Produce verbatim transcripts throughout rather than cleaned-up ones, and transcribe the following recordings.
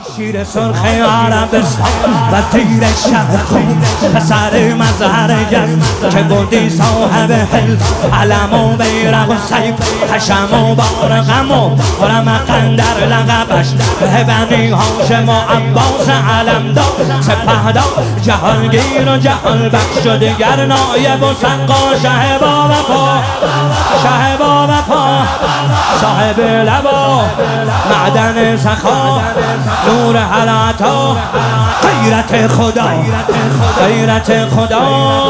شیر سرخ عربستان و تیر شهر خون پسر مظهر گرد که بودی صاحب حل علم و بیرق و سیف حشم و بارقم و رمقن در لقبش به بنی هاشم و عباس علمدار سپهدار جهانگیر و جهان بخش و دیگر نایب و سقا شه با وفا شه با وفا صاحب لبا معدن سخا نور حلاتا غیرت خدا غیرت خدا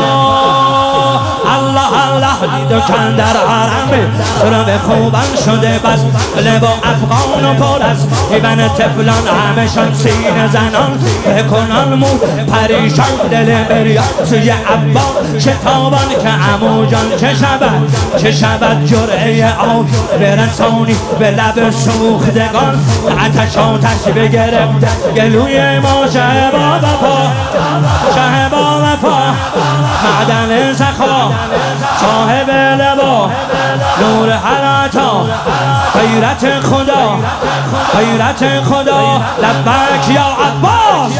الله الله دید و کن در حرم را به خوبان شده بس لب و افغان و پر از ایبن تفلان همشان سین زنان بکنان مو پریشان دل بریان سوی عبا شتابان که عمو جان چه شود چه شود جرعه آب برسانی به لب سوختگان آتش آتش بگرفت گلوی ما شه با وفا شه با وفا معدن سخا صاحب لبا نور حلاتا غیرت خدا غیرت خدا لبک یا عباس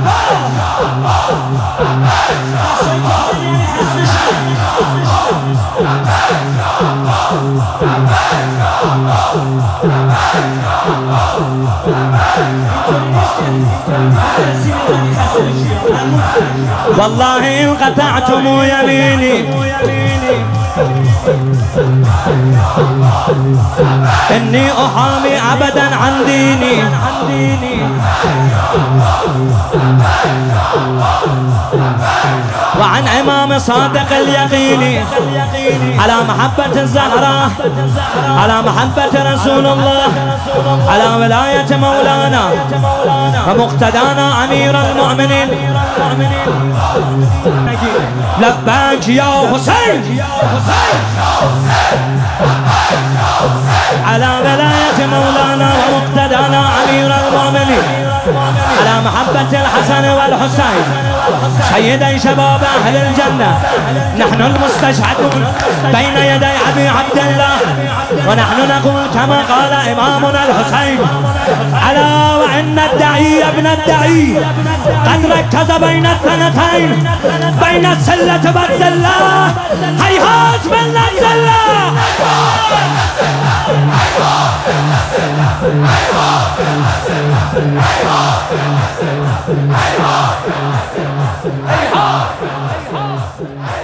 والله انقطعتم يميني إني أحامي أبدا عن ديني وعن إمام صادق اليقين على محبة الزهراء على محبة رسول الله على ولاية مولانا ومقتدانا أمير المؤمنين لباك يا حسين على ولاية مولانا ومقتدانا أمير المؤمنين على محبة الحسن والحسين سيدي شباب أهل الجنة نحن المستشهدون بين يدي أبي عبد الله ونحن نقول كما قال إمامنا الحسين ألا وإن الدعي ابن الدعي قد ركز بين الثنتين بين السلة والزلة هيهات من الزلة Hey,